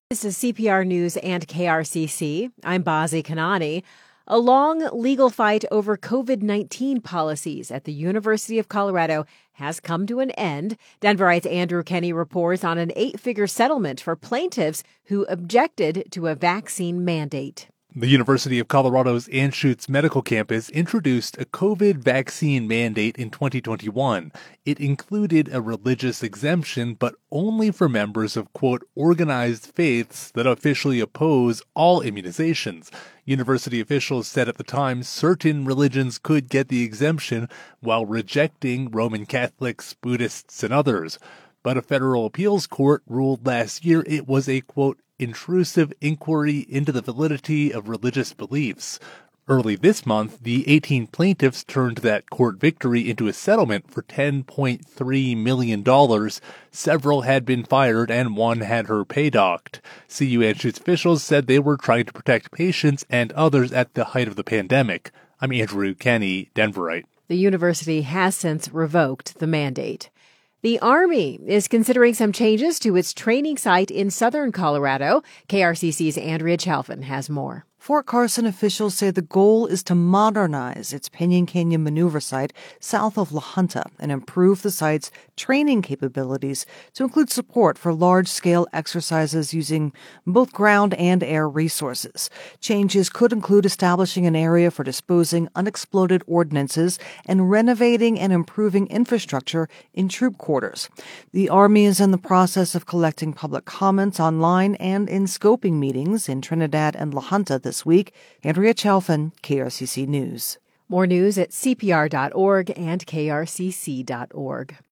This is CPR News and KRCC. I'm Bazi Kanani. A long legal fight over COVID-19 policies at the University of Colorado has come to an end. Denverite's Andrew Kenney reports on an 8-figure settlement for plaintiffs who objected to a vaccine mandate. The University of Colorado's Anschutz Medical Campus introduced a COVID vaccine mandate in 2021. It included a religious exemption, but only for members of, quote, organized faiths that officially oppose all immunizations. University officials said at the time certain religions could get the exemption while rejecting Roman Catholics, Buddhists, and others. But a federal appeals court ruled last year it was a, quote, intrusive inquiry into the validity of religious beliefs. Early this month, the 18 plaintiffs turned that court victory into a settlement for $10.3 million. Several had been fired and one had her pay docked. CU Anschutz officials said they were trying to protect patients and others at the height of the pandemic. I'm Andrew Kenney, Denverite. The university has since revoked the mandate. The Army is considering some changes to its training site in southern Colorado. KRCC's Andrea Chalfin has more. Fort Carson officials say the goal is to modernize its Pinyon Canyon maneuver site south of La Junta and improve the site's training capabilities to include support for large-scale exercises using both ground and air resources. Changes could include establishing an area for disposing unexploded ordnances and renovating and improving infrastructure in troop quarters. The Army is in the process of collecting public comments online and in scoping meetings in Trinidad and La Junta this week. Andrea Chalfin, KRCC News. More news at cpr.org and krcc.org.